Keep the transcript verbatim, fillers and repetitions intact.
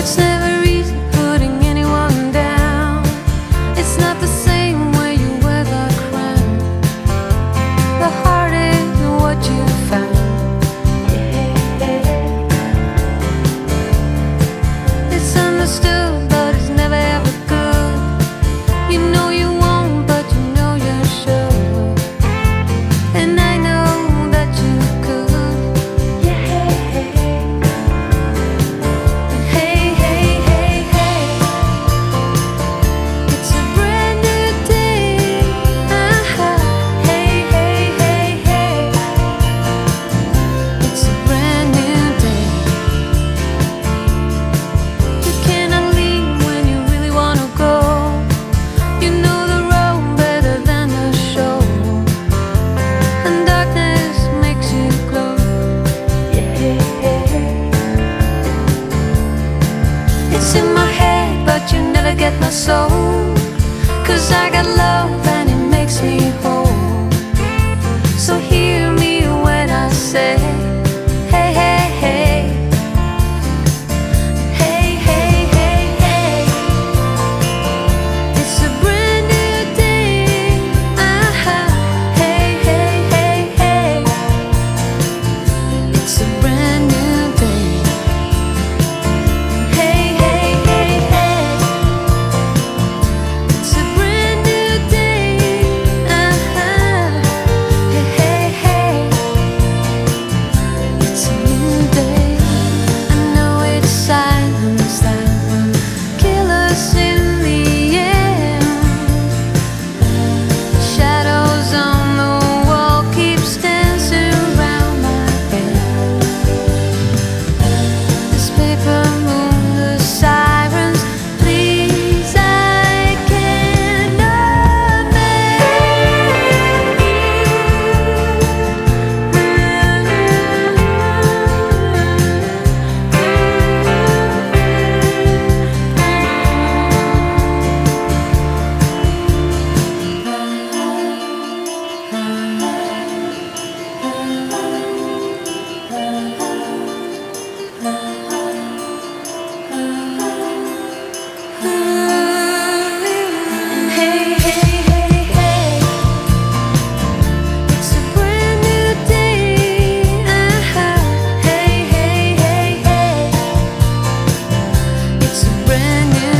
It's never easy putting anyone down. It's not the same where you wear the crown. The heart is what you found. It's understood, but it's never ever good. You know you won't, but you know you should. And I know that you could. Hey, hey, hey, hey. It's a brand new day. Uh-huh. Hey, hey, hey, hey. It's a brand new day. You cannot leave when you really wanna go. You know the road better than the show. And darkness makes you glow. It's in my head, but you never get my soul. 'Cause I got love and it makes me whole. So hear me when I say, hey, hey, hey. Hey, hey, hey, hey. It's a brand new day. Uh-huh. Hey, hey, hey, hey. It's a brand new day. Hey, hey, hey, hey. It's a brand new day. Uh-huh. Hey, hey, hey. It's a new day. I know it's silence that will kill us in the end. Shadows on the wall keeps dancing around my bed. This paper moon, the sirens, please, I cannot Hey, hey, hey, hey. It's a brand new day. Uh-huh. Hey, hey, hey, hey. It's a brand new